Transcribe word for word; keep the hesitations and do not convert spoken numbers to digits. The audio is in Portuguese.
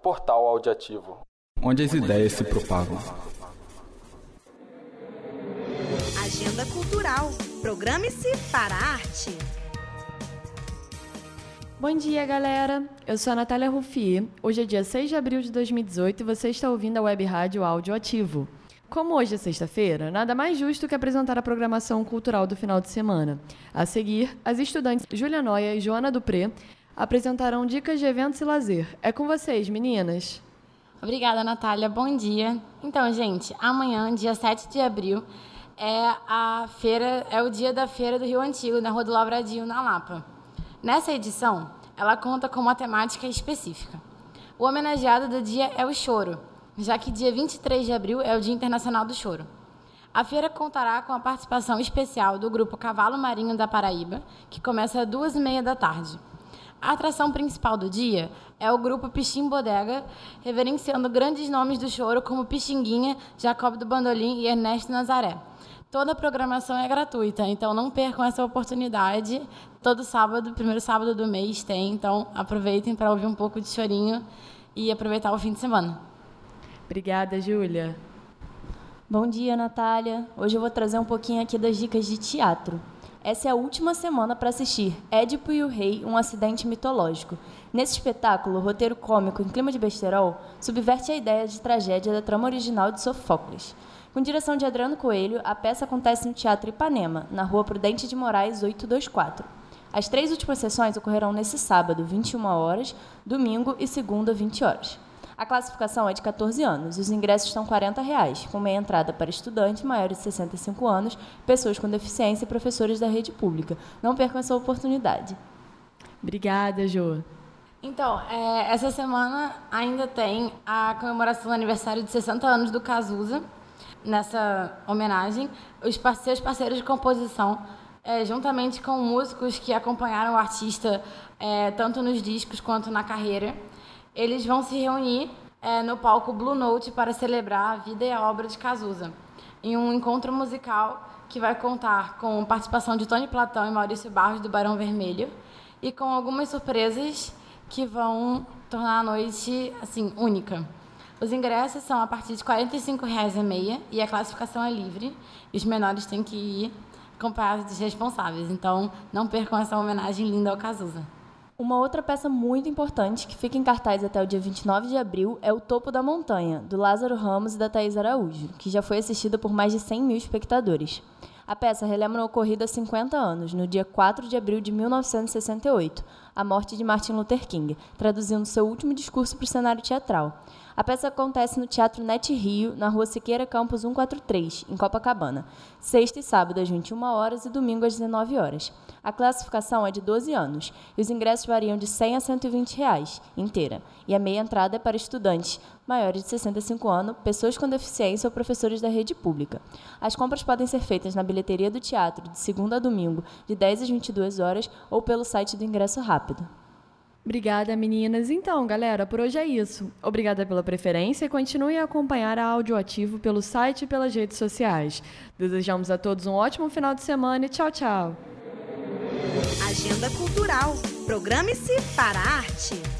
Portal Audiativo, onde as ideias se propagam. Agenda Cultural. Programe-se para a arte. Bom dia, galera! Eu sou a Natália Ruffi. Hoje é dia seis de abril de dois mil e dezoito e você está ouvindo a Web Rádio Audioativo. Como hoje é sexta-feira, nada mais justo que apresentar a programação cultural do final de semana. A seguir, as estudantes Júlia Noia e Joana Dupré apresentarão dicas de eventos e lazer. É com vocês, meninas! Obrigada, Natália. Bom dia. Então, gente, amanhã, dia sete de abril, é, a feira, é o dia da Feira do Rio Antigo, na Rua do Lavradio, na Lapa. Nessa edição, ela conta com uma temática específica. O homenageado do dia é o choro, já que dia vinte e três de abril é o Dia Internacional do Choro. A feira contará com a participação especial do grupo Cavalo Marinho da Paraíba, que começa às duas e meia da tarde. A atração principal do dia é o grupo Pichim Bodega, reverenciando grandes nomes do choro como Pixinguinha, Jacob do Bandolim e Ernesto Nazaré. Toda a programação é gratuita, então não percam essa oportunidade. Todo sábado, primeiro sábado do mês tem, então aproveitem para ouvir um pouco de chorinho e aproveitar o fim de semana. Obrigada, Júlia. Bom dia, Natália. Hoje eu vou trazer um pouquinho aqui das dicas de teatro. Essa é a última semana para assistir Édipo e o Rei, um acidente mitológico. Nesse espetáculo, o roteiro cômico em clima de besterol subverte a ideia de tragédia da trama original de Sofócles. Com direção de Adriano Coelho, a peça acontece no Teatro Ipanema, na Rua Prudente de Moraes oitocentos e vinte e quatro. As três últimas sessões ocorrerão nesse sábado, vinte e uma horas, domingo e segunda, vinte horas. A classificação é de catorze anos e os ingressos estão quarenta reais, com meia entrada para estudantes maiores de sessenta e cinco anos, pessoas com deficiência e professores da rede pública. Não percam essa oportunidade. Obrigada, Jô. Então, é, essa semana ainda tem a comemoração do aniversário de sessenta anos do Cazuza. Nessa homenagem, os parceiros, parceiros de composição, é, juntamente com músicos que acompanharam o artista é, tanto nos discos quanto na carreira, eles vão se reunir é, no palco Blue Note para celebrar a vida e a obra de Cazuza, em um encontro musical que vai contar com participação de Tony Platão e Maurício Barros, do Barão Vermelho, e com algumas surpresas que vão tornar a noite assim, única. Os ingressos são a partir de quarenta e cinco reais a meia e a classificação é livre. E os menores têm que ir acompanhados dos responsáveis. Então, não percam essa homenagem linda ao Cazuza. Uma outra peça muito importante que fica em cartaz até o dia vinte e nove de abril é O Topo da Montanha, do Lázaro Ramos e da Thaís Araújo, que já foi assistida por mais de cem mil espectadores. A peça relembra o ocorrido há cinquenta anos, no dia quatro de abril de mil novecentos e sessenta e oito, a morte de Martin Luther King, traduzindo seu último discurso para o cenário teatral. A peça acontece no Teatro Net Rio, na Rua Siqueira Campos cento e quarenta e três, em Copacabana, sexta e sábado às vinte e uma horas e domingo às dezenove horas. A classificação é de doze anos e os ingressos variam de cem a cento e vinte reais, inteira, e a meia entrada é para estudantes maiores de sessenta e cinco anos, pessoas com deficiência ou professores da rede pública. As compras podem ser feitas na bilheteria do teatro, de segunda a domingo, de dez às vinte e duas horas, ou pelo site do Ingresso Rápido. Obrigada, meninas. Então, galera, por hoje é isso. Obrigada pela preferência e continue a acompanhar a Audioativo pelo site e pelas redes sociais. Desejamos a todos um ótimo final de semana e tchau, tchau. Agenda Cultural. Programe-se para a arte.